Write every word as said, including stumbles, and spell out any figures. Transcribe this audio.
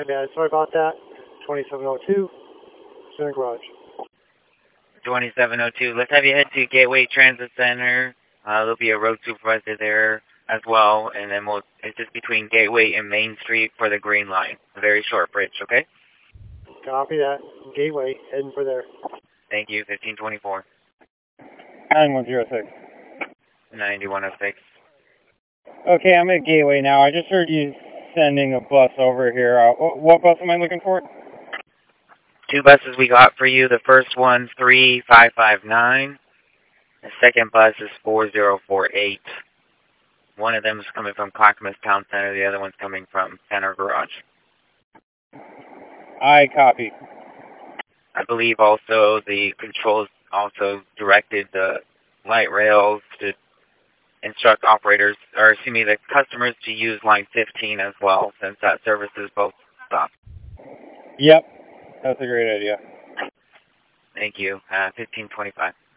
My bad. Sorry about that. twenty-seven oh two, Center Garage. twenty-seven oh two. Let's have you head to Gateway Transit Center. Uh, there'll be a road supervisor there as well, and then we'll, it's just between Gateway and Main Street for the Green Line. A very short bridge, okay? Copy that. Gateway, heading for there. Thank you, fifteen twenty-four. nine one zero six. ninety-one oh six. Okay, I'm at Gateway now. I just heard you sending a bus over here. Uh, what bus am I looking for? Two buses we got for you. The first one's three five five nine. The second bus is four zero four eight. One of them is coming from Clackamas Town Center. The other one's coming from Center Garage. I copy. I believe also the controls also directed the light rails to instruct operators, or excuse me, the customers to use line fifteen as well, since that services both stops. Yep, that's a great idea. Thank you. Uh, fifteen twenty-five.